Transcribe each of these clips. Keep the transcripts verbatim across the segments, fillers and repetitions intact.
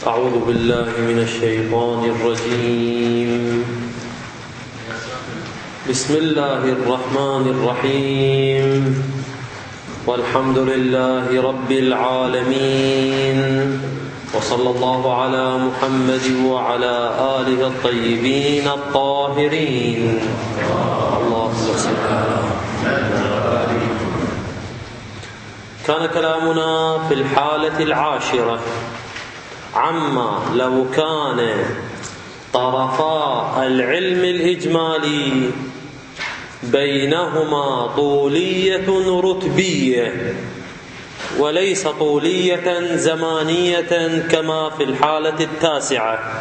أعوذ بالله من الشيطان الرجيم. بسم الله الرحمن الرحيم. والحمد لله رب العالمين، وصلى الله على محمد وعلى آله الطيبين الطاهرين. اللهم صل على محمد. كان كلامنا في الحالة العاشرة عما لو كان طرفا العلم الإجمالي بينهما طولية رتبية وليس طولية زمانية كما في الحالة التاسعة.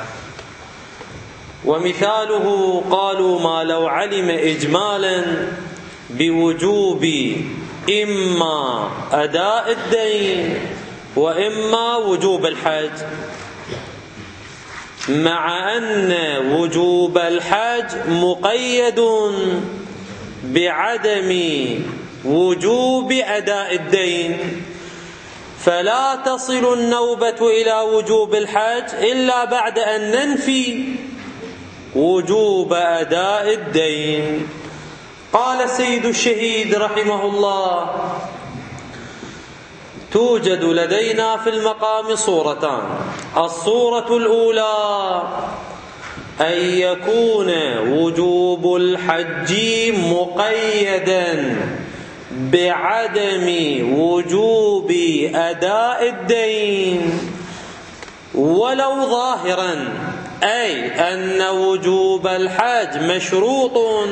ومثاله قالوا ما لو علم إجمالا بوجوب إما أداء الدين وإما وجوب الحج، مع أن وجوب الحج مقيد بعدم وجوب أداء الدين، فلا تصل النوبة إلى وجوب الحج إلا بعد أن ننفي وجوب أداء الدين. قال سيد الشهيد رحمه الله: توجد لدينا في المقام صورتان. الصورة الأولى أن يكون وجوب الحج مقيدا بعدم وجوب أداء الدين ولو ظاهرا، أي أن وجوب الحج مشروط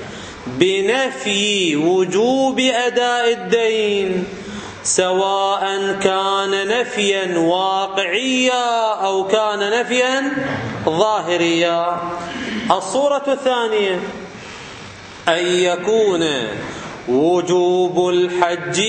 بنفي وجوب أداء الدين، سواء كان نفيا واقعيا أو كان نفيا ظاهريا. الصورة الثانية أن يكون وجوب الحج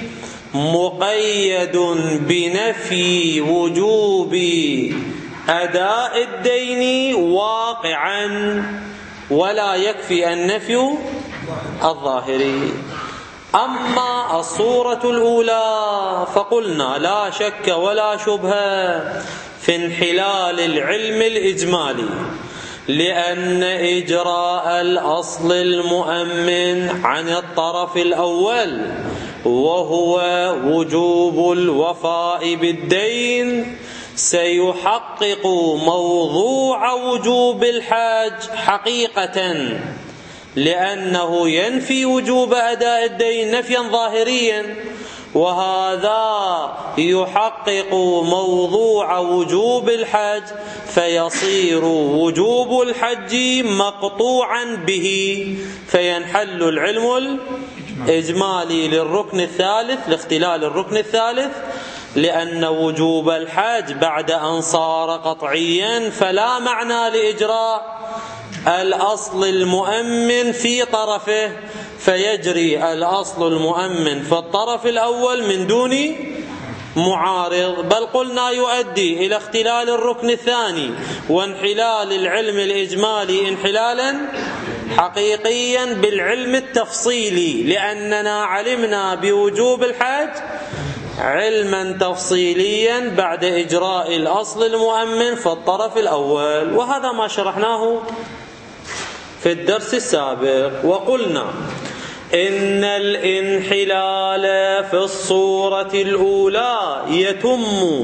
مقيد بنفي وجوب أداء الدين واقعا، ولا يكفي النفي الظاهري. أما الصورة الأولى فقلنا لا شك ولا شبهة في انحلال العلم الإجمالي، لأن إجراء الأصل المؤمن عن الطرف الأول وهو وجوب الوفاء بالدين سيحقق موضوع وجوب الحج حقيقة، لأنه ينفي وجوب أداء الدين نفيا ظاهريا، وهذا يحقق موضوع وجوب الحج، فيصير وجوب الحج مقطوعا به، فينحل العلم الإجمالي للركن الثالث لاختلال الركن الثالث، لأن وجوب الحج بعد أن صار قطعيا فلا معنى لإجراء الأصل المؤمن في طرفه، فيجري الأصل المؤمن في الطرف الأول من دون معارض، بل قلنا يؤدي إلى اختلال الركن الثاني وانحلال العلم الإجمالي انحلالا حقيقيا بالعلم التفصيلي، لأننا علمنا بوجوب الحج علما تفصيليا بعد إجراء الأصل المؤمن في الطرف الأول، وهذا ما شرحناه في الدرس السابق. وقلنا إن الانحلال في الصورة الأولى يتم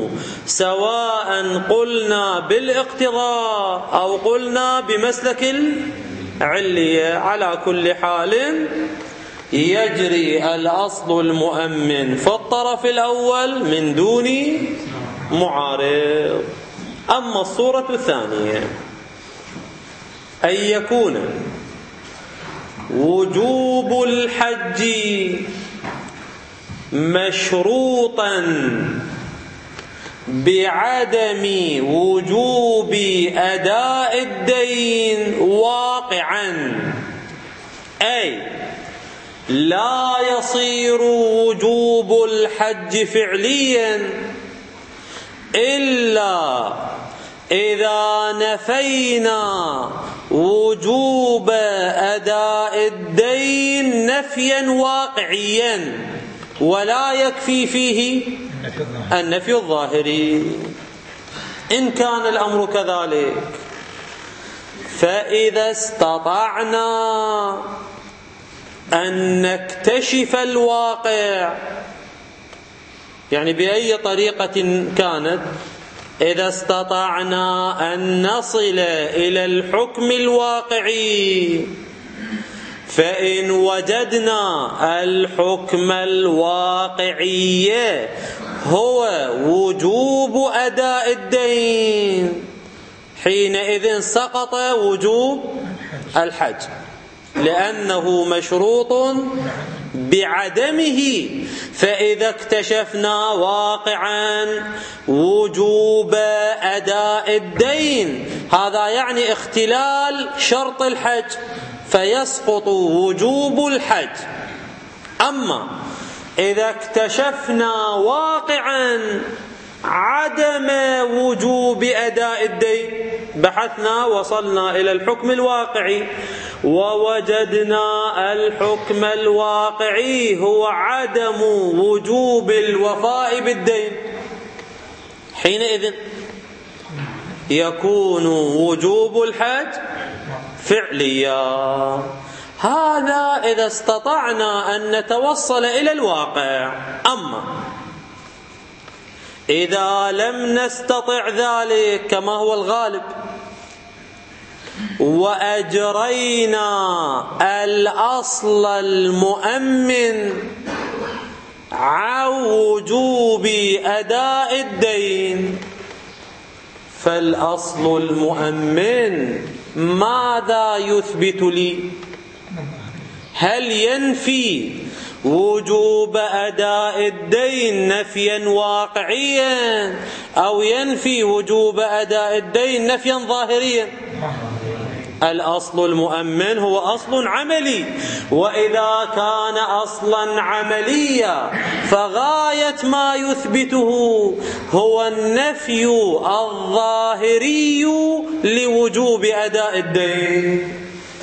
سواء قلنا بالاقتضاء أو قلنا بمسلك العلية، على كل حال يجري الأصل المؤمن في الطرف الأول من دون معارض. أما الصورة الثانية أن يكون وجوب الحج مشروطا بعدم وجوب أداء الدين واقعا، أي لا يصير وجوب الحج فعليا إلا إذا نفينا وجوب أداء الدين نفيا واقعيا، ولا يكفي فيه النفي الظاهري. إن كان الأمر كذلك فإذا استطعنا أن نكتشف الواقع، يعني بأي طريقة كانت، إذا استطعنا أن نصل إلى الحكم الواقعي، فإن وجدنا الحكم الواقعي هو وجوب أداء الدين، حينئذ سقط وجوب الحج، لأنه مشروط بعدمه. فإذا اكتشفنا واقعا وجوب أداء الدين، هذا يعني اختلال شرط الحج، فيسقط وجوب الحج. أما إذا اكتشفنا واقعا عدم وجوب أداء الدين، بحثنا وصلنا إلى الحكم الواقعي ووجدنا الحكم الواقعي هو عدم وجوب الوفاء بالدين، حينئذ يكون وجوب الحج فعليا. هذا إذا استطعنا أن نتوصل إلى الواقع. أما إذا لم نستطع ذلك كما هو الغالب، وأجرينا الأصل المؤمن عن وجوب أداء الدين، فالأصل المؤمن ماذا يثبت لي؟ هل ينفي وجوب أداء الدين نفيا واقعيا، أو ينفي وجوب أداء الدين نفيا ظاهريا؟ الأصل المؤمن هو أصل عملي، وإذا كان أصلا عمليا فغاية ما يثبته هو النفي الظاهري لوجوب أداء الدين،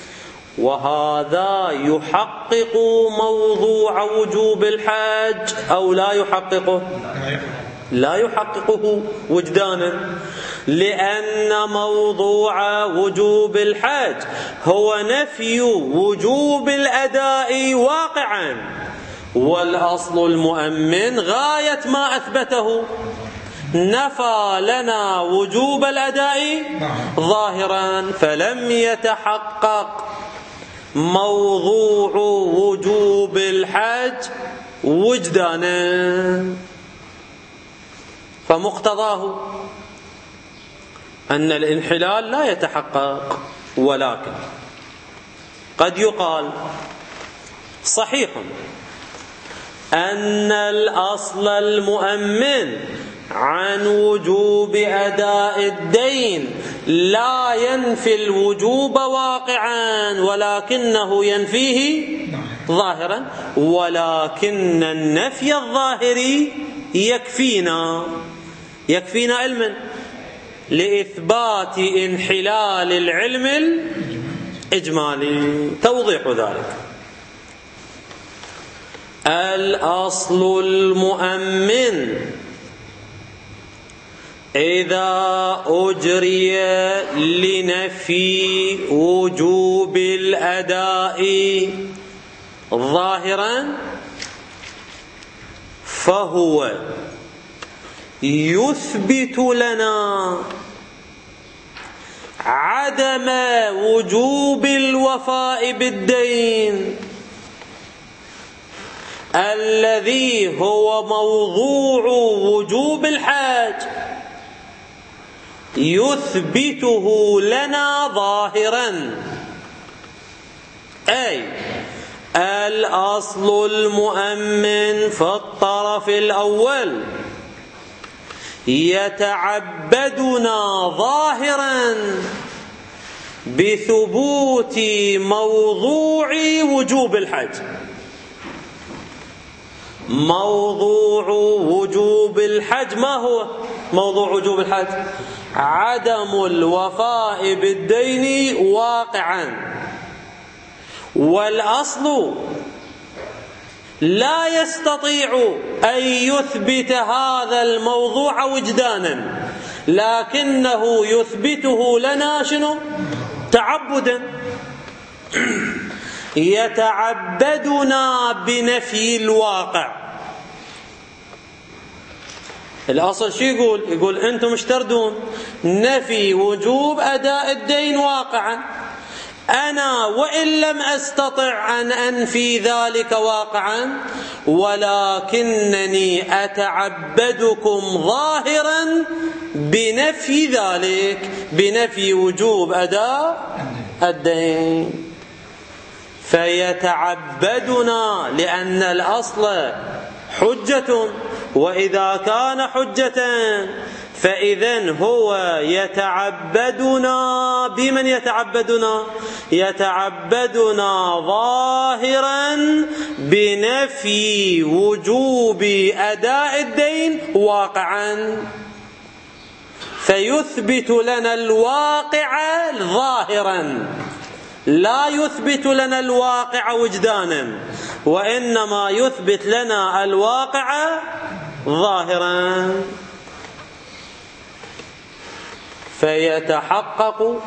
وهذا يحقق موضوع وجوب الحج أو لا يحققه؟ لا يحققه وجدانا، لأن موضوع وجوب الحج هو نفي وجوب الأداء واقعا، والأصل المؤمن غاية ما أثبته نفى لنا وجوب الأداء ظاهرا، فلم يتحقق موضوع وجوب الحج وجدانا. فمقتضاه أن الانحلال لا يتحقق، ولكن قد يقال صحيح أن الأصل المؤمن عن وجوب أداء الدين لا ينفي الوجوب واقعا، ولكنه ينفيه ظاهرا، ولكن النفي الظاهري يكفينا يكفينا علما لإثبات انحلال العلم الإجمالي. توضيح ذلك: الأصل المؤمن إذا أجري لنفي وجوب الأداء ظاهرا فهو يثبت لنا عدم وجوب الوفاء بالدين الذي هو موضوع وجوب الحج، يثبته لنا ظاهرا. أي الأصل المؤمن في الطرف الأول يتعبدنا ظاهرا بثبوت موضوع وجوب الحج. موضوع وجوب الحج ما هو موضوع وجوب الحج؟ عدم الوفاء بالدين واقعا، والأصل لا يستطيع أن يثبت هذا الموضوع وجدانا، لكنه يثبته لنا شنو؟ تعبدا، يتعبدنا بنفي الواقع. الأصل شو يقول؟ يقول أنتم مش تردون نفي وجوب أداء الدين واقعا، أنا وإن لم أستطع أن أنفي ذلك واقعا ولكنني أتعبدكم ظاهرا بنفي ذلك، بنفي وجوب أداء الدين. فيتعبدنا لأن الأصل حجة، وإذا كان حجة فإذن هو يتعبدنا بمن يتعبدنا؟ يتعبدنا ظاهرا بنفي وجوب أداء الدين واقعا، فيثبت لنا الواقع ظاهرا، لا يثبت لنا الواقع وجدانا، وإنما يثبت لنا الواقع ظاهرا. فيتحقق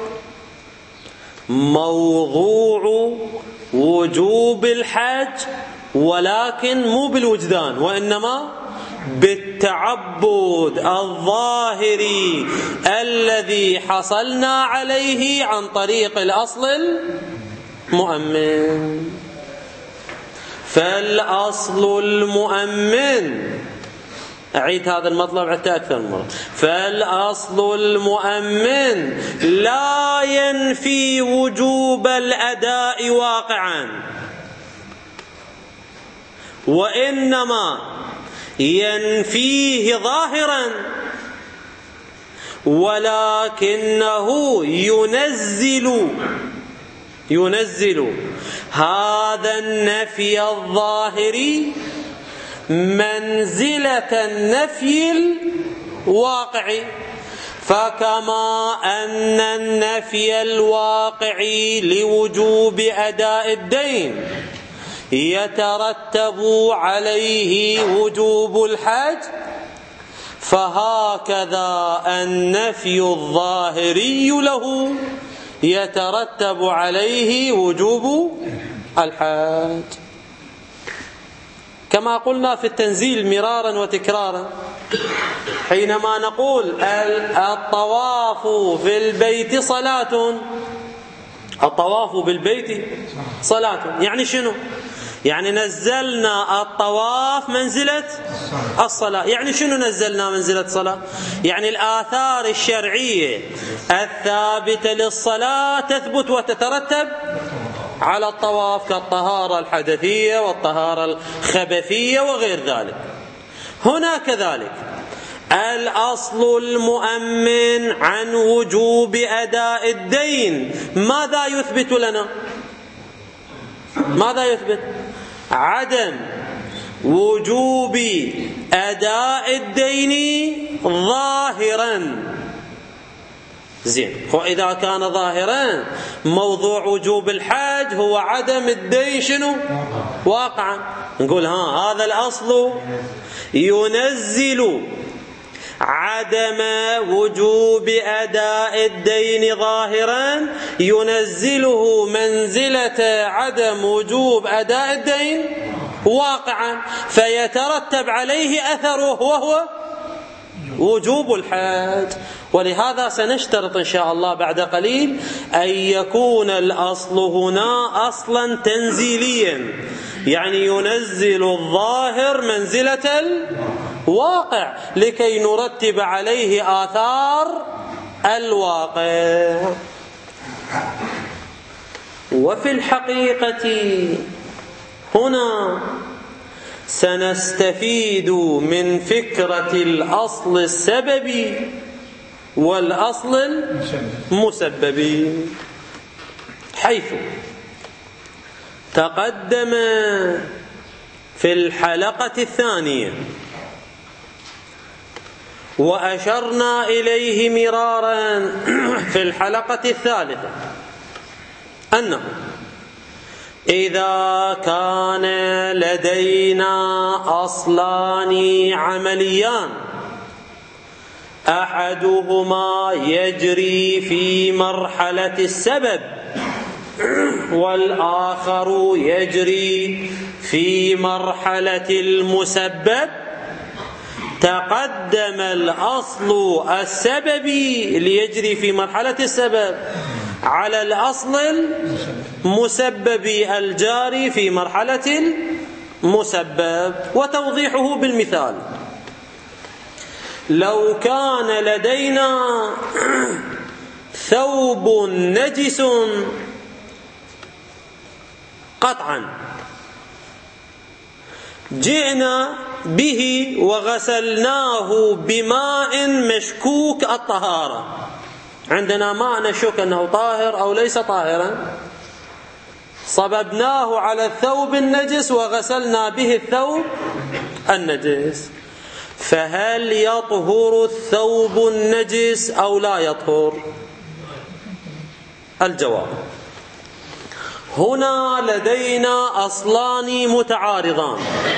موضوع وجوب الحج، ولكن مو بالوجدان وإنما بالتعبد الظاهري الذي حصلنا عليه عن طريق الأصل المؤمن. فالأصل المؤمن، أعيد هذا المطلب حتى أكثر مرة، فالأصل المؤمن لا ينفي وجوب الأداء واقعا، وإنما ينفيه ظاهرا، ولكنه ينزل ينزل هذا النفي الظاهري منزلة النفي الواقعي. فكما أن النفي الواقعي لوجوب أداء الدين يترتب عليه وجوب الحج، فهكذا النفي الظاهري له يترتب عليه وجوب الحج. كما قلنا في التنزيل مرارا وتكرارا، حينما نقول الطواف في البيت صلاة، الطواف بالبيت صلاة، يعني شنو؟ يعني نزلنا الطواف منزلة الصلاة. يعني شنو نزلنا منزلة الصلاة؟ يعني الآثار الشرعية الثابتة للصلاة تثبت وتترتب على الطواف، كالطهارة الحدثية والطهارة الخبثية وغير ذلك. هنا كذلك الأصل المؤمن عن وجوب أداء الدين ماذا يثبت لنا؟ ماذا يثبت؟ عدم وجوب أداء الدين ظاهرا. زين، وإذا كان ظاهرا موضوع وجوب الحج هو عدم الدين شنو؟ واقعا. نقول ها هذا الأصل ينزل عدم وجوب أداء الدين ظاهرا، ينزله منزلة عدم وجوب أداء الدين واقعا، فيترتب عليه أثره وهو وجوب الحج. ولهذا سنشترط إن شاء الله بعد قليل أن يكون الأصل هنا أصلا تنزيليا، يعني ينزل الظاهر منزلة الواقع لكي نرتب عليه آثار الواقع. وفي الحقيقة هنا سنستفيد من فكرة الأصل السببي والأصل المسببي، حيث تقدم في الحلقة الثانية وأشرنا إليه مرارا في الحلقة الثالثة أنه إذا كان لدينا أصلان عمليان أحدهما يجري في مرحلة السبب والآخر يجري في مرحلة المسبب، تقدم الأصل السببي ليجري في مرحلة السبب على الأصل المسببي الجاري في مرحلة المسبب. وتوضيحه بالمثال: لو كان لدينا ثوب نجس قطعا، جئنا به وغسلناه بماء مشكوك الطهارة، عندنا ماء نشك أنه طاهر أو ليس طاهرا، صببناه على الثوب النجس وغسلنا به الثوب النجس، فهل يطهر الثوب النجس أو لا يطهر؟ الجواب: هنا لدينا أصلان متعارضان.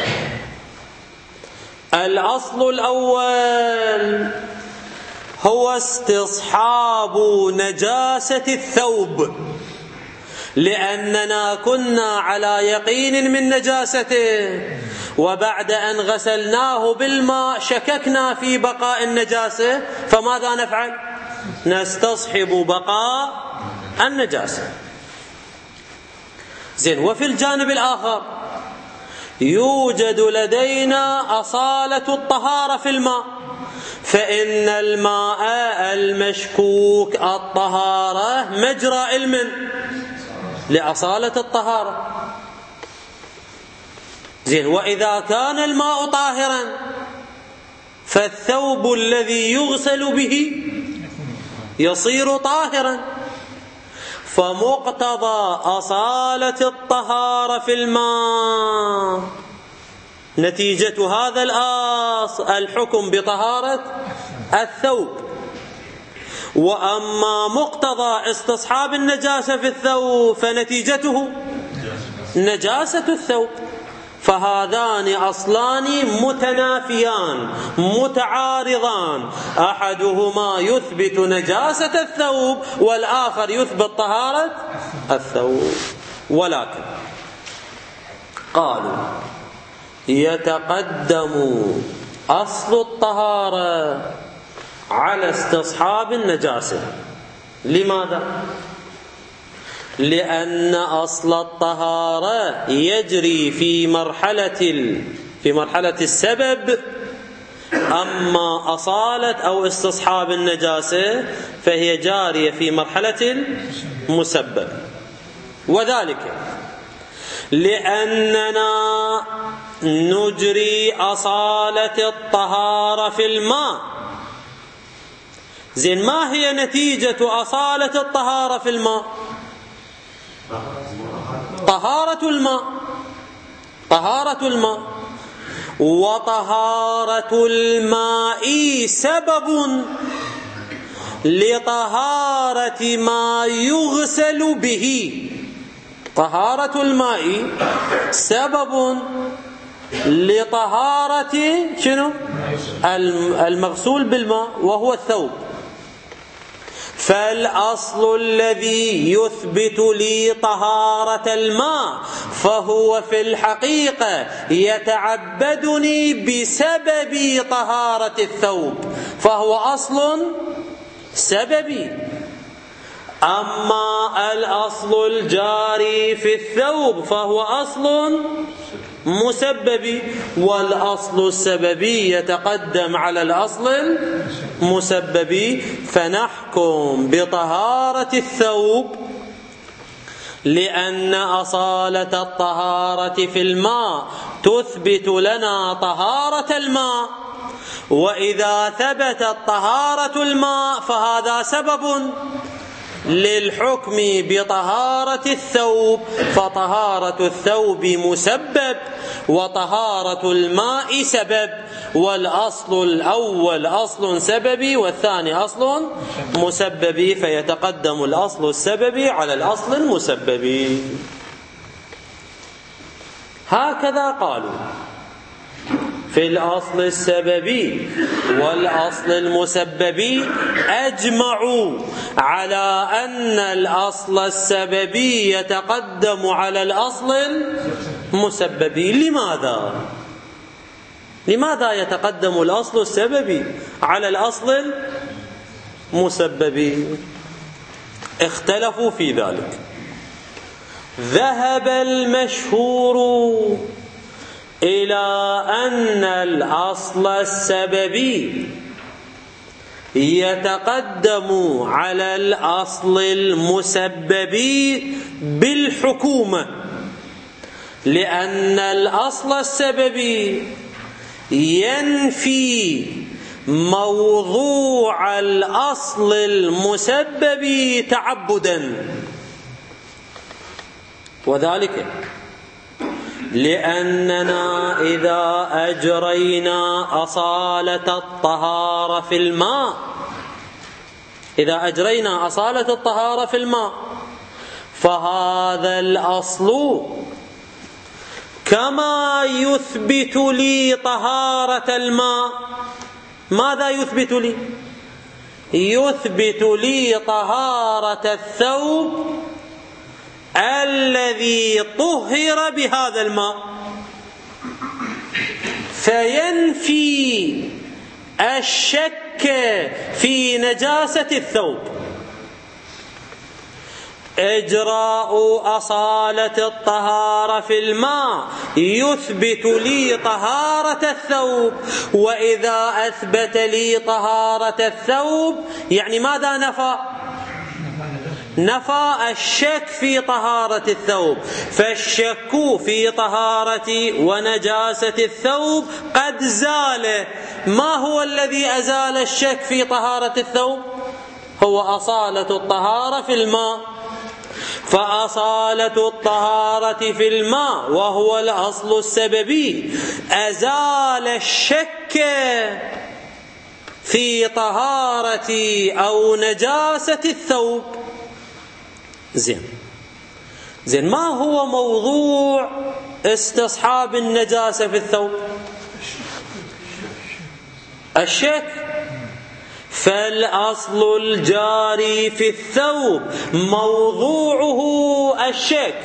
الأصل الأول هو استصحاب نجاسة الثوب، لأننا كنا على يقين من نجاسته، وبعد أن غسلناه بالماء شككنا في بقاء النجاسة، فماذا نفعل؟ نستصحب بقاء النجاسة. زين. وفي الجانب الآخر يوجد لدينا أصالة الطهارة في الماء، فإن الماء المشكوك الطهارة مجرى علم لأصالة الطهارة. زين. وإذا كان الماء طاهرا فالثوب الذي يغسل به يصير طاهرا، فمقتضى أصالة الطهارة في الماء نتيجة هذا الأصل الحكم بطهارة الثوب. وأما مقتضى استصحاب النجاسة في الثوب فنتيجته نجاسة الثوب. فهذان أصلان متنافيان متعارضان، أحدهما يثبت نجاسة الثوب والآخر يثبت طهارة الثوب. ولكن قالوا يتقدم أصل الطهارة على استصحاب النجاسة. لماذا؟ لأن أصل الطهارة يجري في مرحلة في مرحلة السبب، أما أصالة أو استصحاب النجاسة فهي جارية في مرحلة المسبب. وذلك لأننا نجري أصالة الطهارة في الماء. زين. ما هي نتيجة أصالة الطهارة في الماء؟ طهارة الماء. طهارة الماء. وطهارة الماء سبب لطهارة ما يغسل به. طهارة الماء سبب لطهارة شنو؟ المغسول بالماء وهو الثوب. فالأصل الذي يثبت لي طهارة الماء فهو في الحقيقة يتعبدني بسبب طهارة الثوب، فهو أصل سببي. أما الأصل الجاري في الثوب فهو أصل مسببي، والأصل السببي يتقدم على الأصل المسببي، فنحكم بطهارة الثوب لأن أصالة الطهارة في الماء تثبت لنا طهارة الماء، وإذا ثبتت طهارة الماء فهذا سبب للحكم بطهارة الثوب، فطهارة الثوب مسبب وطهارة الماء سبب، والأصل الأول أصل سببي والثاني أصل مسببي، فيتقدم الأصل السببي على الأصل المسببي. هكذا قالوا. في الأصل السببي والأصل المسببي أجمعوا على أن الأصل السببي يتقدم على الأصل المسببي. لماذا؟ لماذا يتقدم الأصل السببي على الأصل المسببي؟ اختلفوا في ذلك. ذهب المشهور إلى أن الأصل السببي يتقدم على الأصل المسببي بالحكومة، لأن الأصل السببي ينفي موضوع الأصل المسببي تعبدا، وذلك لأننا إذا أجرينا أصالة الطهارة في الماء إذا أجرينا أصالة الطهارة في الماء فهذا الأصل كما يثبت لي طهارة الماء. ماذا يثبت لي؟ يثبت لي طهارة الثوب الذي طهر بهذا الماء، فينفي الشك في نجاسة الثوب. إجراء أصالة الطهارة في الماء يثبت لي طهارة الثوب، وإذا أثبت لي طهارة الثوب يعني ماذا نفى؟ نفى الشك في طهارة الثوب، فالشك في طهارة ونجاسة الثوب قد زال. ما هو الذي أزال الشك في طهارة الثوب؟ هو أصالة الطهارة في الماء. فأصالة الطهارة في الماء وهو الأصل السببي أزال الشك في طهارة أو نجاسة الثوب. زين زين ما هو موضوع استصحاب النجاسة في الثوب؟ الشك. فالأصل الجاري في الثوب موضوعه الشك،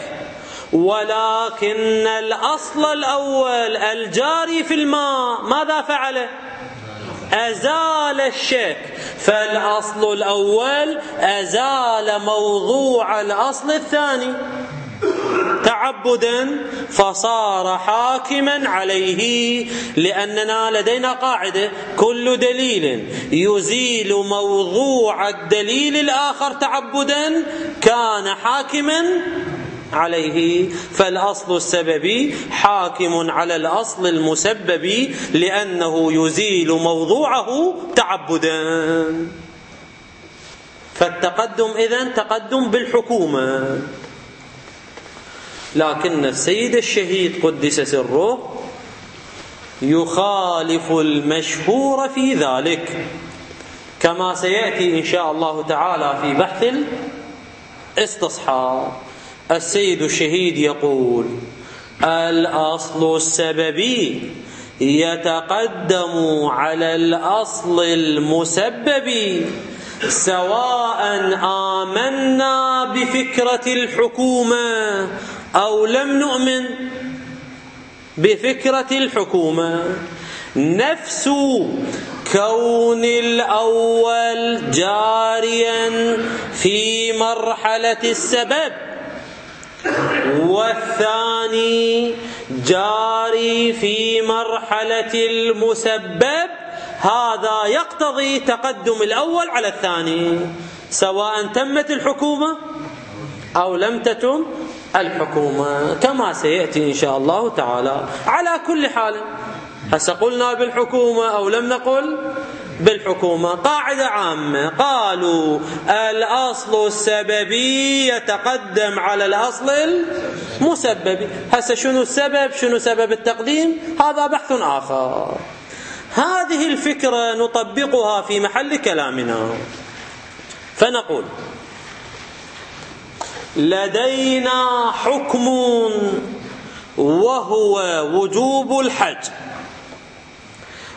ولكن الأصل الأول الجاري في الماء ماذا فعل؟ أزال الشك. فالأصل الأول أزال موضوع الأصل الثاني تعبدا، فصار حاكما عليه. لأننا لدينا قاعدة: كل دليل يزيل موضوع الدليل الآخر تعبدا كان حاكما عليه. فالأصل السببي حاكم على الأصل المسببي لأنه يزيل موضوعه تعبدا. فالتقدم إذن تقدم بالحكومة. لكن السيد الشهيد قدس سره يخالف المشهور في ذلك، كما سيأتي إن شاء الله تعالى في بحث الاستصحاب. السيد الشهيد يقول: الأصل السببي يتقدم على الأصل المسبب سواء آمنا بفكرة الحكومة أو لم نؤمن بفكرة الحكومة. نفس كون الأول جاريا في مرحلة السبب والثاني جاري في مرحلة المسبب، هذا يقتضي تقدم الأول على الثاني سواء تمت الحكومة أو لم تتم الحكومة، كما سيأتي إن شاء الله تعالى. على كل حال هسه قلنا بالحكومة أو لم نقل بالحكومة، قاعدة عامة قالوا الأصل السببي يتقدم على الأصل المسببي. هسه شنو السبب؟ شنو سبب التقديم؟ هذا بحث آخر. هذه الفكرة نطبقها في محل كلامنا، فنقول: لدينا حكم وهو وجوب الحج،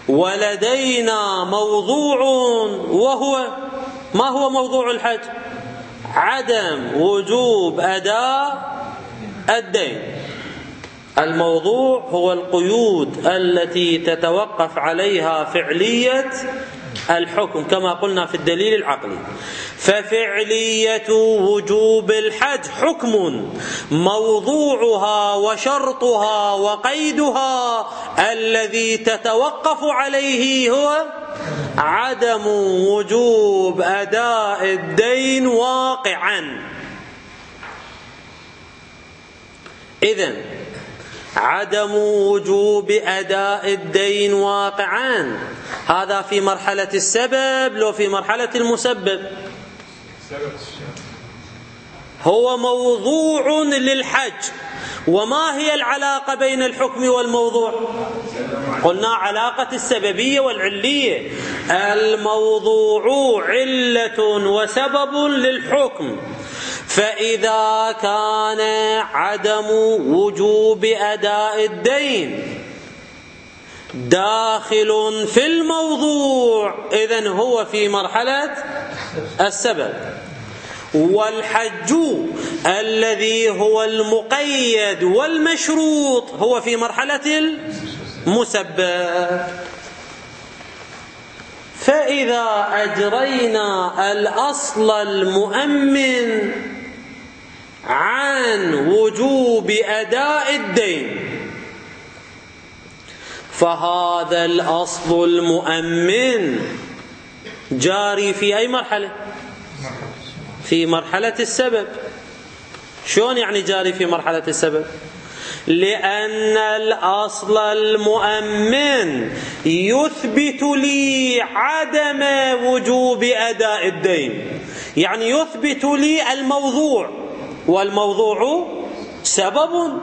ولدينا موضوع، وهو ما هو موضوع الحج؟ عدم وجوب أداء الدين. الموضوع هو القيود التي تتوقف عليها فعلية الحكم كما قلنا في الدليل العقلي. ففعلية وجوب الحج حكم موضوعها وشرطها وقيدها الذي تتوقف عليه هو عدم وجوب أداء الدين واقعا. إذن عدم وجوب أداء الدين واقعا هذا في مرحلة السبب لو في مرحلة المسبب. هو موضوع للحج. وما هي العلاقة بين الحكم والموضوع؟ قلنا علاقة السببية والعلية. الموضوع علة وسبب للحكم، فإذا كان عدم وجوب أداء الدين داخل في الموضوع إذن هو في مرحلة السبب. والحج الذي هو المقيد والمشروط هو في مرحلة المسبب. فإذا أجرينا الأصل المؤمن عن وجوب أداء الدين فهذا الأصل المؤمن جاري في أي مرحلة؟ في مرحلة السبب. شلون يعني جاري في مرحلة السبب؟ لأن الأصل المؤمن يثبت لي عدم وجوب أداء الدين، يعني يثبت لي الموضوع، والموضوع سبب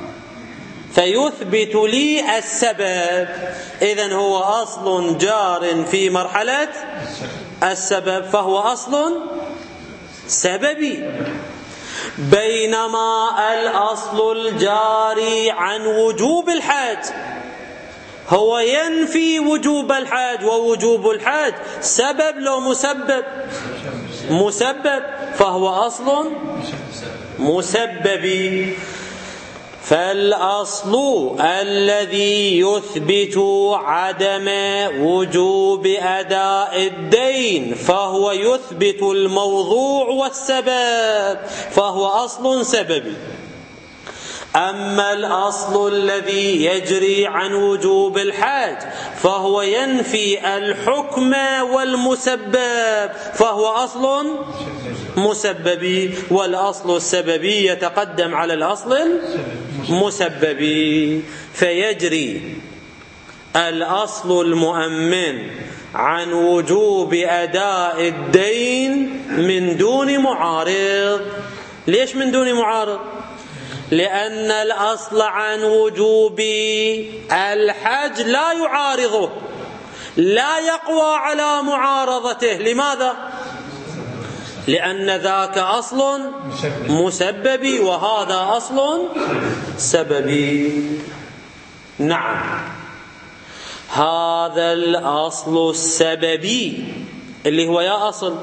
فيثبت لي السبب. إذن هو أصل جار في مرحلة السبب فهو أصل سببي. بينما الأصل الجاري عن وجوب الحج هو ينفي وجوب الحج، ووجوب الحج سبب لو مسبب؟ مسبب، فهو أصل مسببي. فالأصل الذي يثبت عدم وجوب أداء الدين فهو يثبت الموضوع والسبب فهو أصل سببي. أما الأصل الذي يجري عن وجوب الحج فهو ينفي الحكم والمسبب فهو أصل مسببي، والأصل السببي يتقدم على الأصل المسببي. فيجري الأصل المؤمن عن وجوب أداء الدين من دون معارض. ليش من دون معارض؟ لأن الأصل عن وجوب الحج لا يعارضه، لا يقوى على معارضته. لماذا؟ لأن ذاك أصل مسببي وهذا أصل سببي. نعم، هذا الأصل السببي اللي هو يا أصل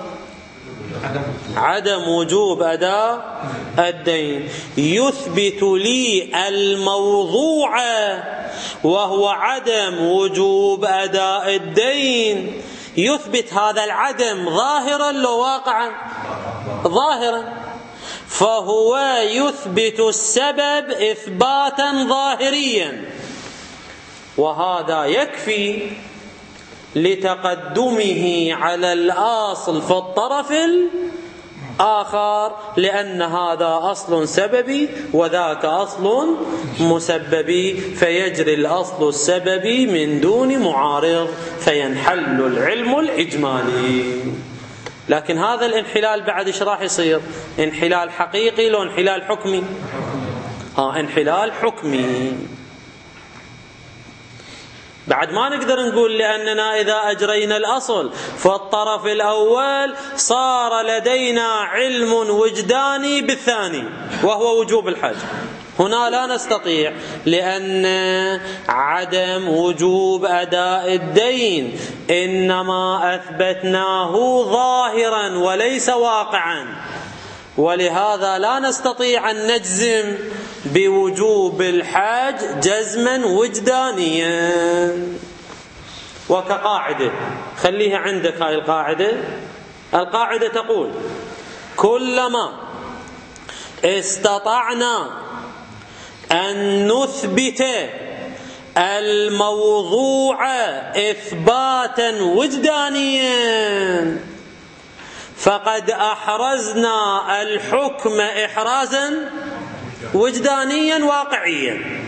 عدم وجوب أداء الدين يثبت لي الموضوع وهو عدم وجوب أداء الدين. يثبت هذا العدم ظاهرا لو واقعا؟ ظاهرا. فهو يثبت السبب إثباتا ظاهريا، وهذا يكفي لتقدمه على الأصل في الطرف الآخر، لأن هذا أصل سببي وذاك أصل مسببي، فيجري الأصل السببي من دون معارض فينحل العلم الإجمالي. لكن هذا الانحلال بعد ايش راح يصير؟ انحلال حقيقي لو انحلال حكمي؟ ها انحلال حكمي. بعد ما نقدر نقول لأننا إذا أجرينا الأصل فالطرف الأول صار لدينا علم وجداني بالثاني وهو وجوب الحج. هنا لا نستطيع، لأن عدم وجوب أداء الدين إنما أثبتناه ظاهرا وليس واقعا، ولهذا لا نستطيع أن نجزم بوجوب الحج جزما وجدانيا. وكقاعدة خليها عندك هاي القاعدة. القاعدة تقول: كلما استطعنا أن نثبت الموضوع إثباتا وجدانيا فقد أحرزنا الحكم إحرازا وجدانيا واقعيا،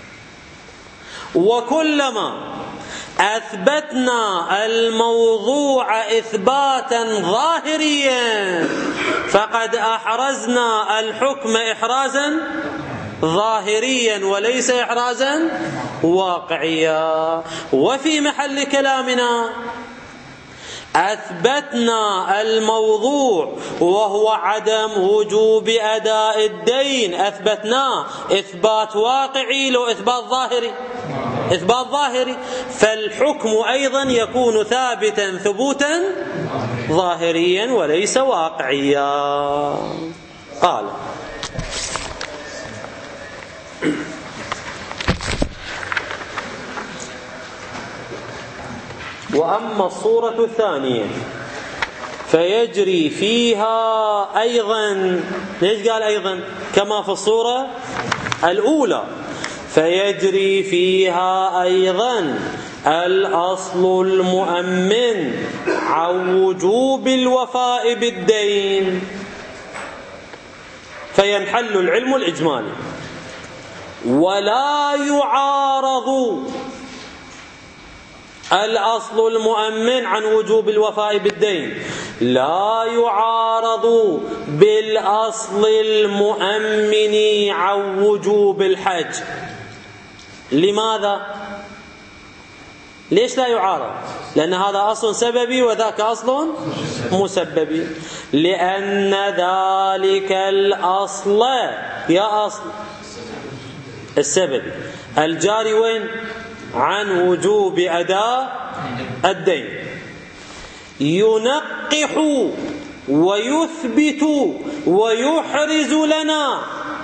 وكلما أثبتنا الموضوع إثباتا ظاهريا فقد أحرزنا الحكم إحرازا ظاهريا وليس إحرازا واقعيا. وفي محل كلامنا أثبتنا الموضوع وهو عدم وجوب أداء الدين، أثبتناه إثبات واقعي لو إثبات ظاهري، إثبات ظاهري، فالحكم أيضا يكون ثابتا ثبوتا ظاهريا وليس واقعيا. قال: وأما الصورة الثانية فيجري فيها أيضا، ليش قال أيضا؟ كما في الصورة الأولى، فيجري فيها أيضا الأصل المؤمن عن وجوب الوفاء بالدين، فينحل العلم الإجمالي ولا يعارض الأصل المؤمن عن وجوب الوفاء بالدين، لا يعارض بالأصل المؤمن عن وجوب الحج. لماذا؟ ليش لا يعارض؟ لأن هذا أصل سببي وذاك أصل مسببي، لأن ذلك الأصل يا أصل السببي الجاري وين؟ عن وجوب أداء الدين، ينقح ويثبت ويحرز لنا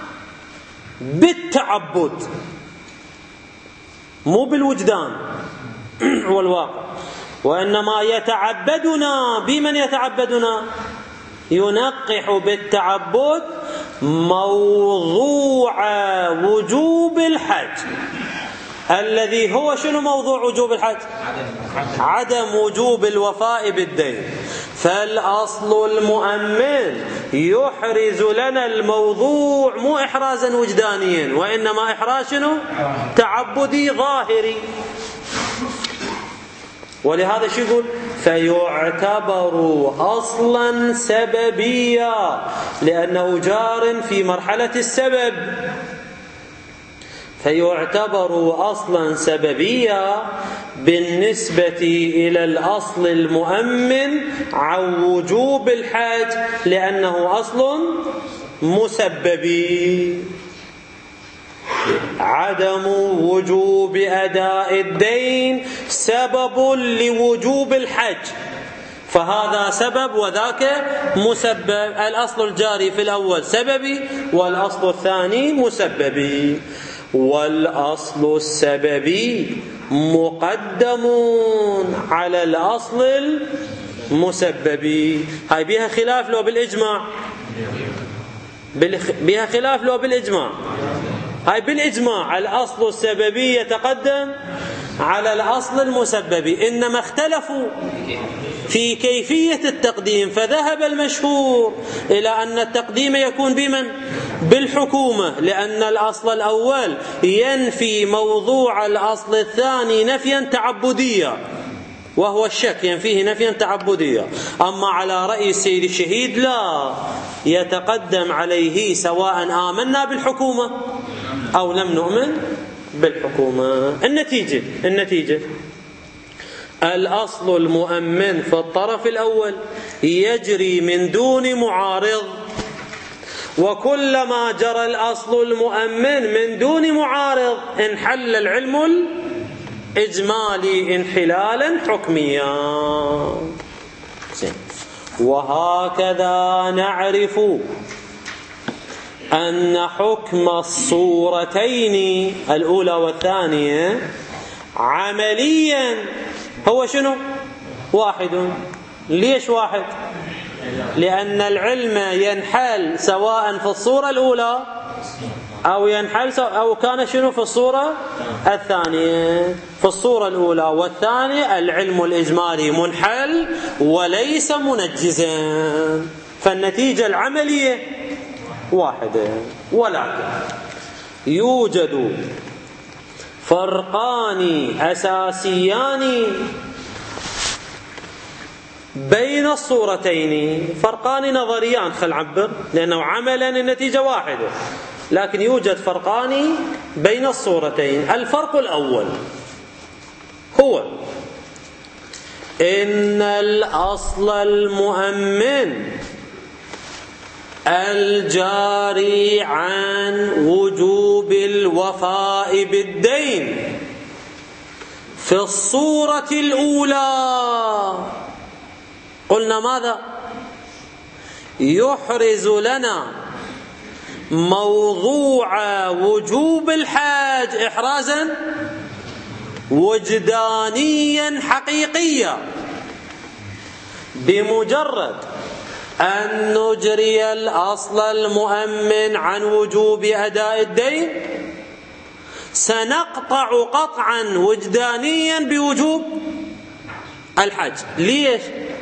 بالتعبد، مو بالوجدان والواقع، وإنما يتعبدنا. بمن يتعبدنا؟ ينقح بالتعبد موضوع وجوب الحج، الذي هو شنو موضوع وجوب الحج؟ عدم وجوب الوفاء بالدين. فالأصل المؤمن يحرز لنا الموضوع مو إحرازا وجدانيا، وإنما إحراز شنو؟ تعبدي ظاهري. ولهذا شو يقول؟ فيعتبر أصلا سببيا لأنه جار في مرحلة السبب، فيعتبر أصلا سببيا بالنسبة إلى الأصل المؤمن عن وجوب الحج لأنه أصل مسببي. عدم وجوب أداء الدين سبب لوجوب الحج، فهذا سبب وذاك مسبب. الأصل الجاري في الأول سببي والأصل الثاني مسببي، والأصل السببي مقدم على الأصل المسببي. هاي بيها خلاف لو بالإجماع، بيها خلاف لو بالإجماع. هاي بالإجماع الأصل السببي يتقدم على الأصل المسببي، إنما اختلفوا في كيفية التقديم، فذهب المشهور إلى أن التقديم يكون بمن؟ بالحكومة، لأن الأصل الأول ينفي موضوع الأصل الثاني نفيا تعبديا، وهو الشك ينفيه نفيا تعبديا. أما على رأي السيد الشهيد لا، يتقدم عليه سواء آمنا بالحكومة أو لم نؤمن بالحكومة. النتيجة النتيجة الأصل المؤمن في الطرف الأول يجري من دون معارض، وكلما جرى الأصل المؤمن من دون معارض انحل العلم الإجمالي انحلالا حكميا. وهكذا نعرف أن حكم الصورتين الأولى والثانية عمليا هو شنو؟ واحد. ليش واحد؟ لأن العلم ينحل سواء في الصورة الأولى أو ينحل أو كان شنو في الصورة الثانية. في الصورة الأولى والثانية العلم الإجمالي منحل وليس منجزا، فالنتيجة العملية واحدة. ولكن يوجد فرقان أساسيان بين الصورتين، فرقان نظريان خل عبر، لأنه عملا النتيجة واحدة، لكن يوجد فرقان بين الصورتين. الفرق الأول هو إن الأصل المؤمن الجاري عن وجوب الوفاء بالدين في الصورة الأولى قلنا ماذا؟ يحرز لنا موضوع وجوب الحج إحرازا وجدانيا حقيقيا. بمجرد أن نجري الأصل المؤمن عن وجوب أداء الدين سنقطع قطعا وجدانيا بوجوب الحج. ليش؟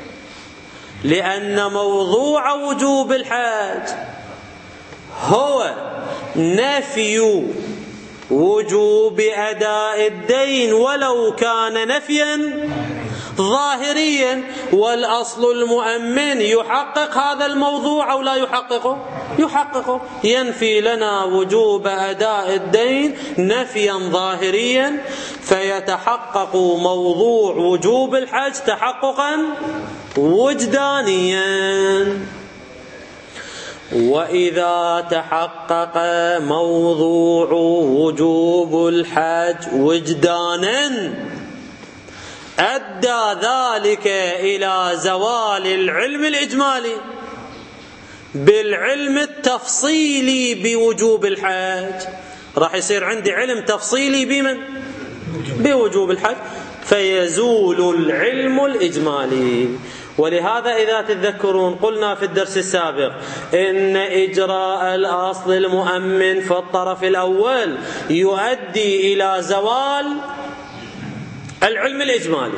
لأن موضوع وجوب الحج هو نفي وجوب أداء الدين ولو كان نفيا ظاهريا، والأصل المؤمن يحقق هذا الموضوع أو لا يحققه؟ يحققه. ينفي لنا وجوب أداء الدين نفيا ظاهريا، فيتحقق موضوع وجوب الحج تحققا وجدانيا. وإذا تحقق موضوع وجوب الحج وجدانا أدى ذلك إلى زوال العلم الإجمالي بالعلم التفصيلي بوجوب الحج. راح يصير عندي علم تفصيلي بمن؟ بوجوب الحج، فيزول العلم الإجمالي. ولهذا إذا تتذكرون قلنا في الدرس السابق إن إجراء الأصل المؤمن في الطرف الأول يؤدي إلى زوال العلم الإجمالي،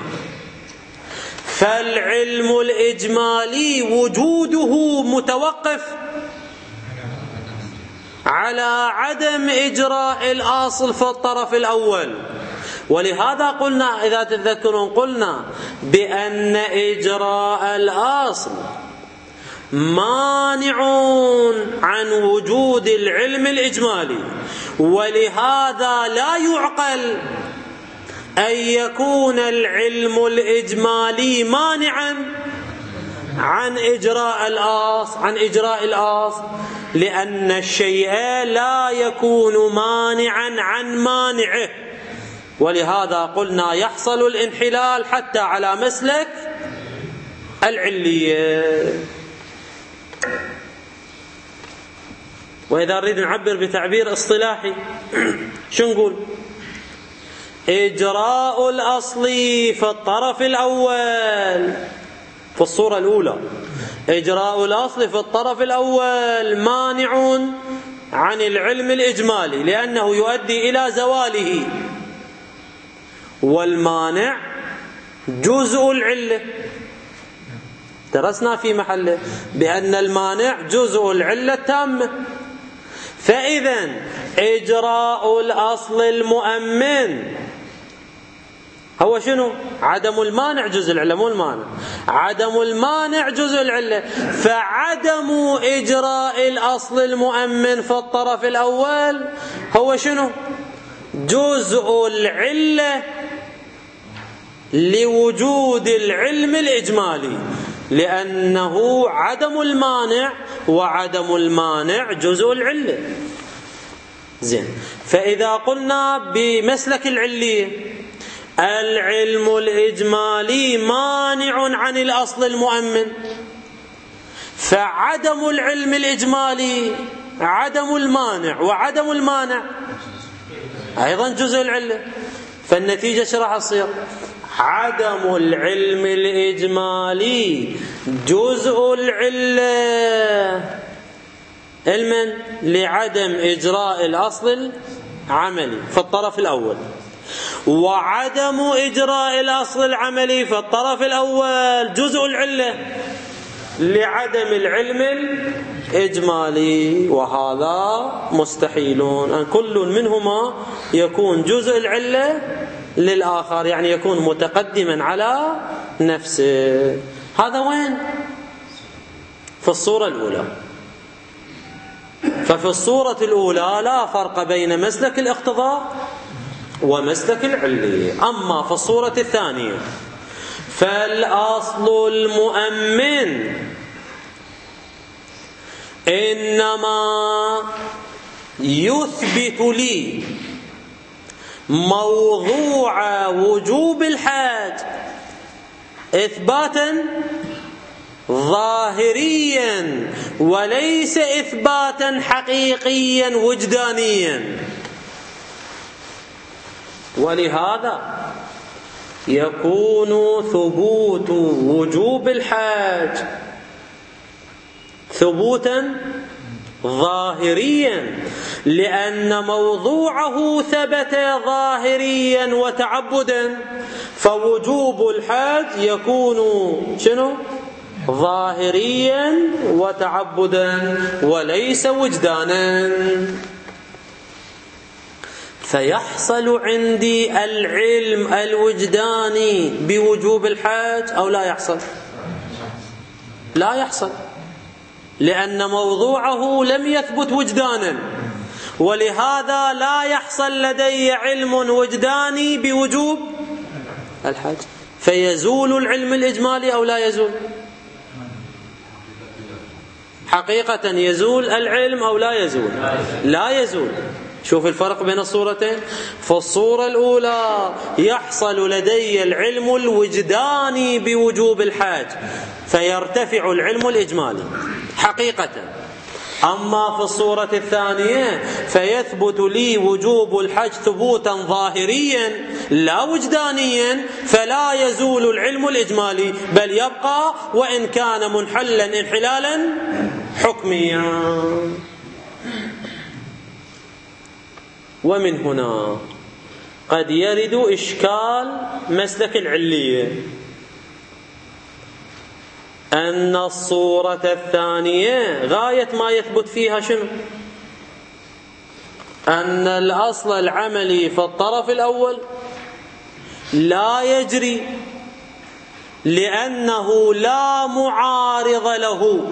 فالعلم الإجمالي وجوده متوقف على عدم إجراء الأصل في الطرف الأول. ولهذا قلنا إذا تتذكرون قلنا بأن إجراء الأصل مانع عن وجود العلم الإجمالي، ولهذا لا يعقل أن يكون العلم الإجمالي مانعا عن إجراء الأصل عن إجراء الأصل لأن الشيء لا يكون مانعا عن مانعه. ولهذا قلنا يحصل الانحلال حتى على مسلك العلية. وإذا نريد نعبر بتعبير اصطلاحي شو نقول؟ إجراء الأصل في الطرف الأول في الصورة الأولى، إجراء الأصل في الطرف الأول مانع عن العلم الإجمالي لأنه يؤدي إلى زواله، والمانع جزء العلة. درسنا في محله بأن المانع جزء العلة التامة. فإذا إجراء الأصل المؤمن هو شنو؟ عدم المانع جزء العلة، مو المانع، عدم المانع جزء العلة. فعدم إجراء الأصل المؤمن في الطرف الأول هو شنو؟ جزء العلة لوجود العلم الإجمالي، لأنه عدم المانع، وعدم المانع جزء العلة. زين، فإذا قلنا بمسلك العلية العلم الإجمالي مانع عن الأصل المؤمن، فعدم العلم الإجمالي عدم المانع، وعدم المانع أيضا جزء العلة. فالنتيجة شو راح تصير؟ عدم العلم الإجمالي جزء العلة علما لعدم إجراء الأصل العملي في الطرف الأول، وعدم إجراء الأصل العملي في الطرف الأول جزء العلة لعدم العلم الإجمالي، وهذا مستحيلون أن كل منهما يكون جزء العلة للآخر، يعني يكون متقدما على نفسه. هذا وين؟ في الصورة الأولى. ففي الصورة الأولى لا فرق بين مسلك الاقتضاء ومسلك العلية. أما في الصورة الثانية فالأصل المؤمن إنما يثبت لي موضوع وجوب الحج إثباتا ظاهريا وليس إثباتا حقيقيا وجدانيا. ولهذا يكون ثبوت وجوب الحج ثبوتا ظاهريا، لأن موضوعه ثبت ظاهريا وتعبدا، فوجوب الحج يكون شنو؟ ظاهريا وتعبدا وليس وجدانا. فيحصل عندي العلم الوجداني بوجوب الحج أو لا يحصل؟ لا يحصل، لأن موضوعه لم يثبت وجدانا، ولهذا لا يحصل لدي علم وجداني بوجوب الحج. فيزول العلم الإجمالي أو لا يزول؟ حقيقة يزول العلم أو لا يزول؟ لا يزول. شوف الفرق بين الصورتين. في الصورة الأولى يحصل لدي العلم الوجداني بوجوب الحج فيرتفع العلم الإجمالي حقيقة. أما في الصورة الثانية فيثبت لي وجوب الحج ثبوتا ظاهريا لا وجدانيا، فلا يزول العلم الإجمالي بل يبقى وإن كان منحلا انحلالا حكميا. ومن هنا قد يرد إشكال مسلك العلية، أن الصورة الثانية غاية ما يثبت فيها شنو؟ أن الأصل العملي في الطرف الأول لا يجري لأنه لا معارض له.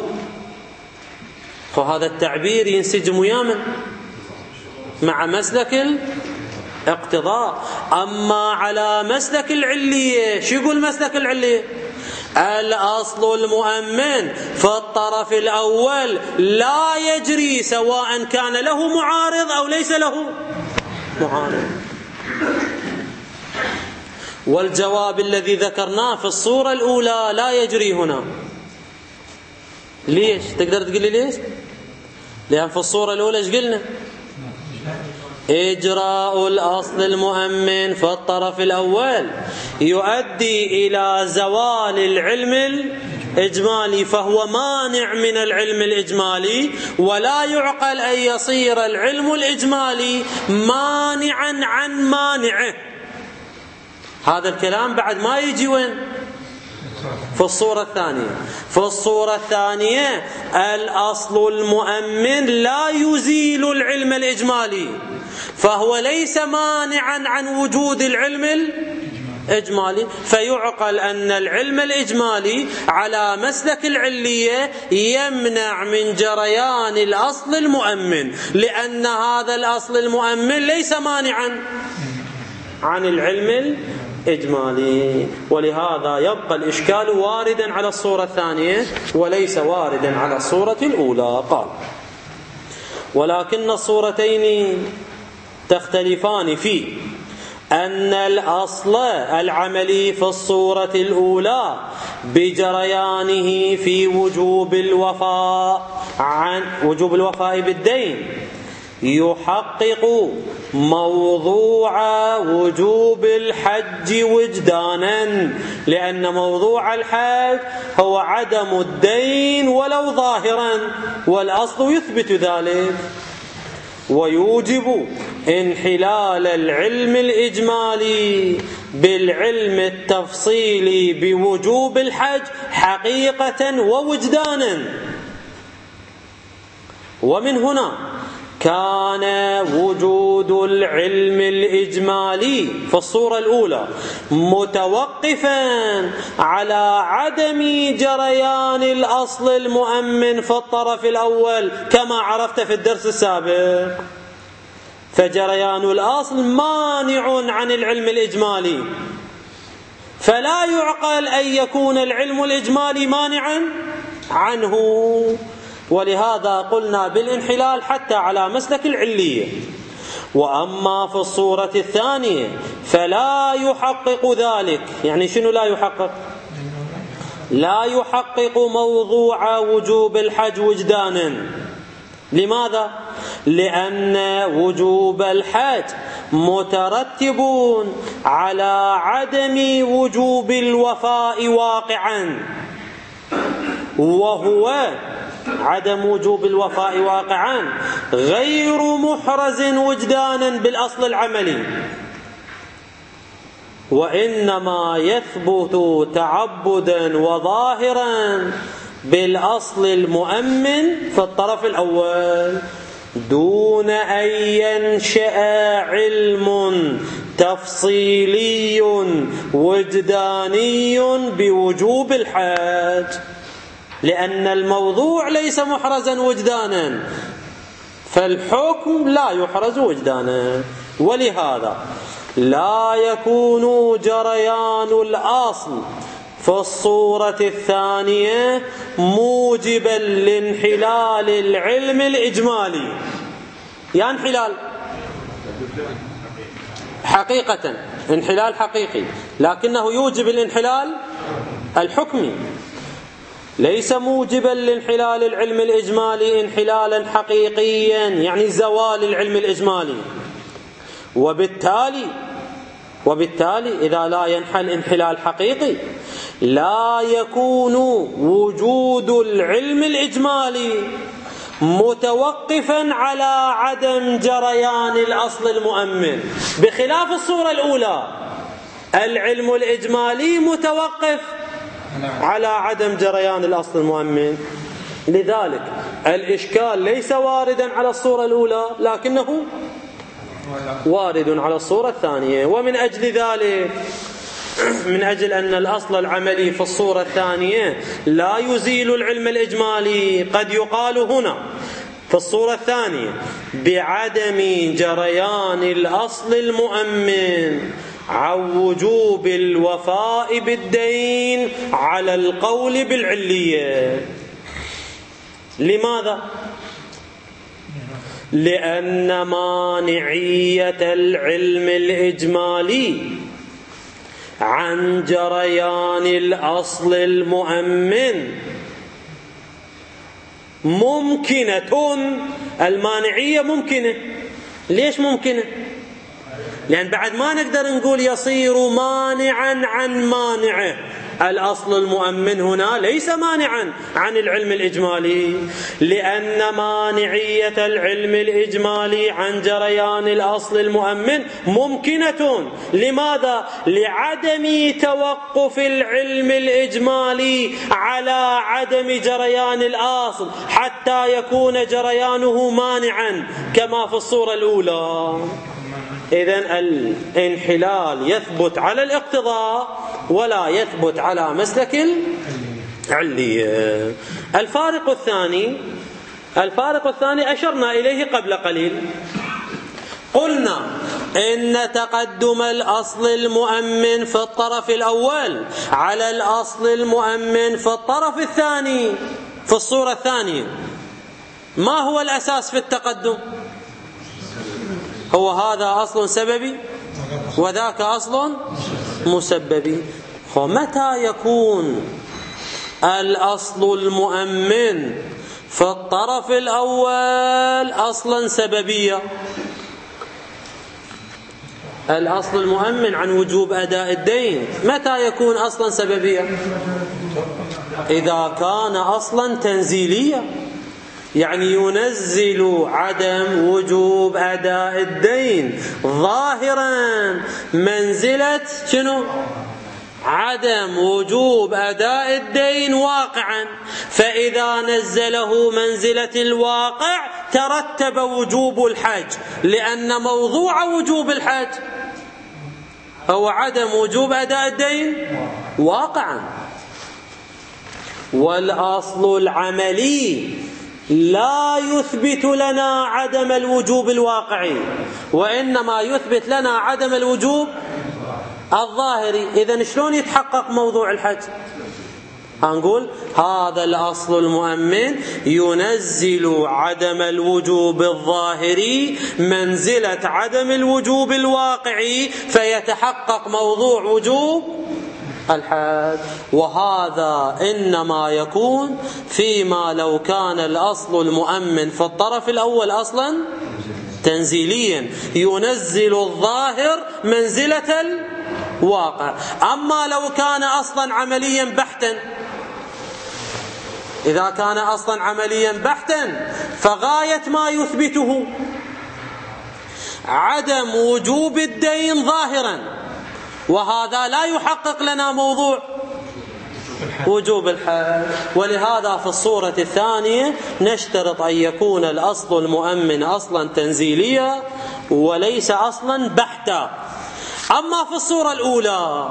فهذا التعبير ينسجم ويامن مع مسلك الاقتضاء. أما على مسلك العلية شو يقول مسلك العلية؟ الأصل المؤمن في الطرف الأول لا يجري سواء كان له معارض أو ليس له معارض. والجواب الذي ذكرناه في الصورة الأولى لا يجري هنا. ليش؟ تقدر تقول لي ليش؟ لأن في الصورة الأولى ايش قلنا؟ إجراء الأصل المؤمن في الطرف الأول يؤدي إلى زوال العلم الإجمالي، فهو مانع من العلم الإجمالي، ولا يعقل أن يصير العلم الإجمالي مانعا عن مانعه. هذا الكلام بعد ما يجي وين؟ في الصورة الثانية. في الصورة الثانية الأصل المؤمن لا يزيل العلم الإجمالي، فهو ليس مانعا عن وجود العلم إجمالي، فيعقل أن العلم الإجمالي على مسلك العلية يمنع من جريان الأصل المؤمن، لأن هذا الأصل المؤمن ليس مانعا عن العلم الإجمالي، ولهذا يبقى الإشكال واردا على الصورة الثانية وليس واردا على الصورة الأولى. قال: ولكن الصورتين تختلفان في أن الأصل العملي في الصورة الأولى بجريانه في وجوب الوفاء عن وجوب الوفاء بالدين يحقق موضوع وجوب الحج وجدانا، لأن موضوع الحج هو عدم الدين ولو ظاهرا، والأصل يثبت ذلك، ويوجب انحلال العلم الإجمالي بالعلم التفصيلي بوجوب الحج حقيقة ووجدانا. ومن هنا كان وجود العلم الإجمالي في الصورة الأولى متوقفا على عدم جريان الأصل المؤمن في الطرف الأول كما عرفت في الدرس السابق، فجريان الأصل مانع عن العلم الإجمالي، فلا يعقل أن يكون العلم الإجمالي مانعا عنه، ولهذا قلنا بالانحلال حتى على مسلك العلية. وأما في الصورة الثانية فلا يحقق ذلك. يعني شنو لا يحقق؟ لا يحقق موضوع وجوب الحج وجدانا. لماذا؟ لأن وجوب الحج مترتب على عدم وجوب الوفاء واقعا، وهو عدم وجوب الوفاء واقعا غير محرز وجدانا بالأصل العملي، وإنما يثبت تعبدا وظاهرا بالأصل المؤمن في الطرف الأول، دون أن ينشأ علم تفصيلي وجداني بوجوب الحج، لأن الموضوع ليس محرزا وجدانا، فالحكم لا يحرز وجدانا. ولهذا لا يكون جريان الأصل في الصورة الثانية موجبا لانحلال العلم الإجمالي. يعني انحلال حقيقة، انحلال حقيقي، لكنه يوجب الانحلال الحكمي، ليس موجبا لانحلال العلم الإجمالي انحلالا حقيقيا يعني زوال العلم الإجمالي. وبالتالي وبالتالي إذا لا ينحل انحلال حقيقي لا يكون وجود العلم الإجمالي متوقفا على عدم جريان الأصل المؤمن، بخلاف الصورة الأولى العلم الإجمالي متوقف على عدم جريان الأصل المؤمن. لذلك الإشكال ليس واردا على الصورة الأولى لكنه وارد على الصورة الثانية. ومن أجل ذلك، من أجل أن الأصل العملي في الصورة الثانية لا يزيل العلم الإجمالي، قد يقال هنا في الصورة الثانية بعدم جريان الأصل المؤمن عن وجوب الوفاء بالدين على القول بالعلية. لماذا؟ لأن مانعية العلم الإجمالي عن جريان الأصل المؤمن ممكنة. المانعية ممكنة. ليش ممكنة؟ لأن بعد ما نقدر نقول يصير مانعا عن مانعه، الأصل المؤمن هنا ليس مانعا عن العلم الإجمالي، لأن مانعية العلم الإجمالي عن جريان الأصل المؤمن ممكنة. لماذا؟ لعدم توقف العلم الإجمالي على عدم جريان الأصل حتى يكون جريانه مانعا كما في الصورة الأولى. إذن الانحلال يثبت على الاقتضاء ولا يثبت على مسلك العلية. الفارق الثاني الفارق الثاني أشرنا إليه قبل قليل، قلنا إن تقدم الأصل المؤمن في الطرف الأول على الأصل المؤمن في الطرف الثاني في الصورة الثانية، ما هو الأساس في التقدم؟ هو هذا أصل سببي وذاك أصل مسببي. ومتى يكون الأصل المؤمن في الطرف الأول أصلا سببيا؟ الأصل المؤمن عن وجوب أداء الدين متى يكون أصلا سببيا؟ إذا كان أصلا تنزيليا، يعني ينزل عدم وجوب أداء الدين ظاهرا منزلة شنو؟ عدم وجوب أداء الدين واقعا. فإذا نزله منزلة الواقع ترتب وجوب الحج، لأن موضوع وجوب الحج هو عدم وجوب أداء الدين واقعا. والأصل العملي لا يثبت لنا عدم الوجوب الواقعي، وإنما يثبت لنا عدم الوجوب الظاهري. إذن شلون يتحقق موضوع الحج؟ هنقول هذا الأصل المؤمن ينزل عدم الوجوب الظاهري منزلة عدم الوجوب الواقعي، فيتحقق موضوع وجوب الحج. وهذا إنما يكون فيما لو كان الأصل المؤمن في الطرف الأول أصلا تنزيليا ينزل الظاهر منزلة الواقع. أما لو كان أصلا عمليا بحتا، إذا كان أصلا عمليا بحتا فغاية ما يثبته عدم وجوب الدين ظاهرا، وهذا لا يحقق لنا موضوع وجوب الحج. ولهذا في الصورة الثانية نشترط أن يكون الأصل المؤمن أصلا تنزيليا وليس أصلا بحتا. أما في الصورة الأولى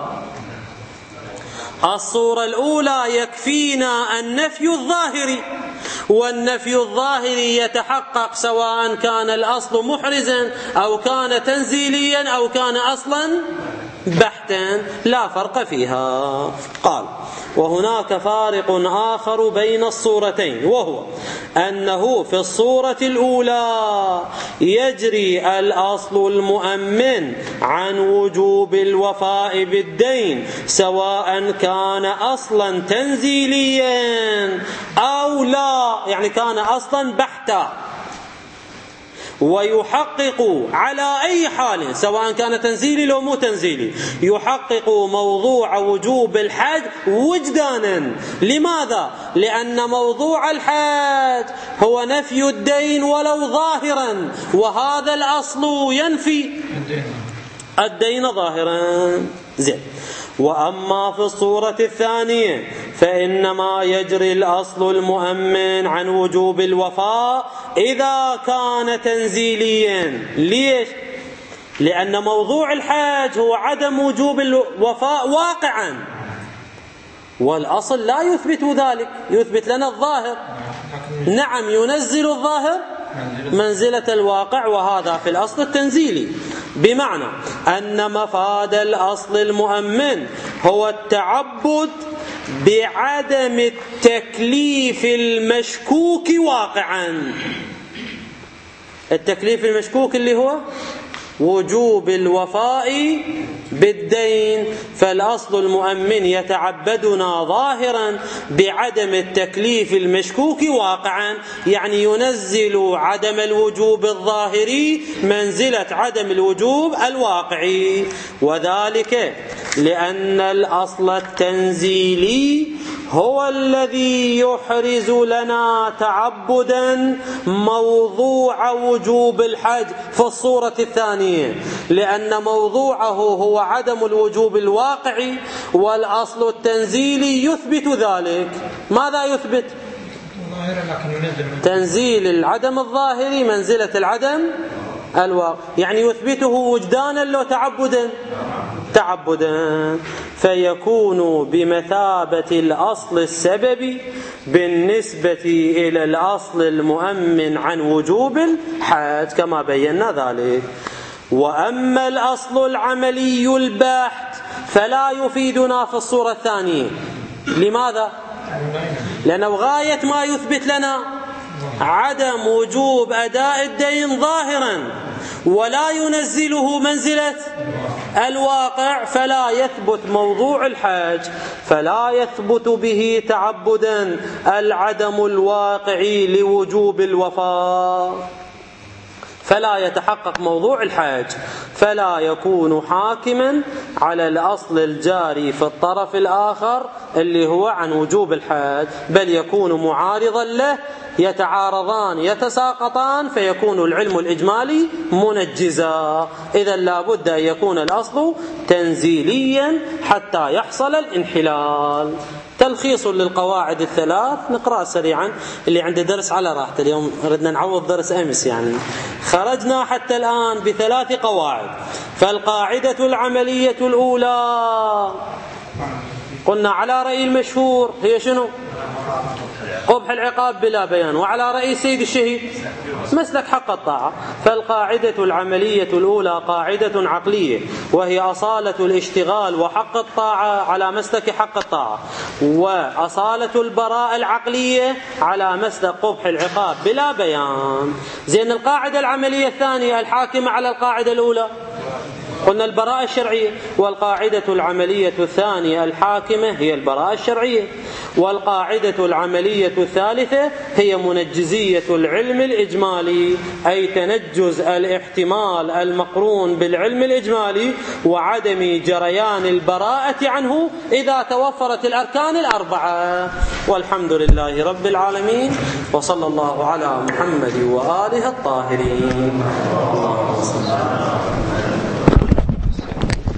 الصورة الأولى يكفينا النفي الظاهري، والنفي الظاهري يتحقق سواء كان الأصل محرزا أو كان تنزيليا أو كان أصلا بحتا، لا فرق فيها. قال: وهناك فارق آخر بين الصورتين، وهو أنه في الصورة الأولى يجري الأصل المؤمن عن وجوب الوفاء بالدين سواء كان أصلا تنزيليا أو لا، يعني كان أصلا بحتا، ويحقق على أي حال سواء كان تنزيلي أو مو تنزيلي، يحقق موضوع وجوب الحج وجدانا. لماذا؟ لأن موضوع الحج هو نفي الدين ولو ظاهرا، وهذا الأصل ينفي الدين ظاهرا. زين. وأما في الصورة الثانية فإنما يجري الأصل المؤمن عن وجوب الوفاء إذا كان تنزيليا. ليش؟ لأن موضوع الحج هو عدم وجوب الوفاء واقعا، والأصل لا يثبت ذلك، يثبت لنا الظاهر. نعم، ينزل الظاهر منزلة الواقع، وهذا في الأصل التنزيلي، بمعنى أن مفاد الأصل المؤمن هو التعبد بعدم التكليف المشكوك واقعا. التكليف المشكوك اللي هو وجوب الوفاء بالدين، فالأصل المؤمن يتعبدنا ظاهرا بعدم التكليف المشكوك واقعا، يعني ينزل عدم الوجوب الظاهري منزلة عدم الوجوب الواقعي. وذلك لأن الأصل التنزيلي هو الذي يحرز لنا تعبدا موضوع وجوب الحج في الصورة الثانية، لأن موضوعه هو عدم الوجوب الواقعي، والأصل التنزيلي يثبت ذلك. ماذا يثبت؟ تنزيل العدم الظاهري منزلة العدم الواقع، يعني يثبته وجدانا لو تعبدا تعبدا، فيكون بمثابة الأصل السببي بالنسبة إلى الأصل المؤمن عن وجوب الحج كما بينا ذلك. وأما الأصل العملي الباحت فلا يفيدنا في الصورة الثانية. لماذا؟ لأنه غاية ما يثبت لنا عدم وجوب أداء الدين ظاهرا ولا ينزله منزلة الواقع، فلا يثبت موضوع الحج، فلا يثبت به تعبدا العدم الواقعي لوجوب الوفاء، فلا يتحقق موضوع الحج، فلا يكون حاكما على الأصل الجاري في الطرف الآخر اللي هو عن وجوب الحج، بل يكون معارضا له، يتعارضان يتساقطان، فيكون العلم الإجمالي منجزا. إذا لا بد أن يكون الأصل تنزيليا حتى يحصل الانحلال. تلخيص للقواعد الثلاث نقرأ سريعا، اللي عنده درس على راحته، اليوم ردنا نعوض درس أمس. يعني خرجنا حتى الآن بثلاث قواعد. فالقاعدة العملية الأولى قلنا على رأي المشهور هي شنو؟ قبح العقاب بلا بيان، وعلى رأي سيد الشهيد مسلك حق الطاعة. فالقاعدة العملية الأولى قاعدة عقلية، وهي أصالة الاشتغال وحق الطاعة على مسلك حق الطاعة، وأصالة البراءة العقلية على مسلك قبح العقاب بلا بيان. زين، القاعدة العملية الثانية الحاكمة على القاعدة الأولى قلنا البراءة الشرعية، والقاعدة العملية الثانية الحاكمة هي البراءة الشرعية، والقاعدة العملية الثالثة هي منجزية العلم الإجمالي، أي تنجز الاحتمال المقرون بالعلم الإجمالي وعدم جريان البراءة عنه إذا توفرت الأركان الأربعة. والحمد لله رب العالمين، وصلى الله على محمد وآله الطاهرين. اللهم صل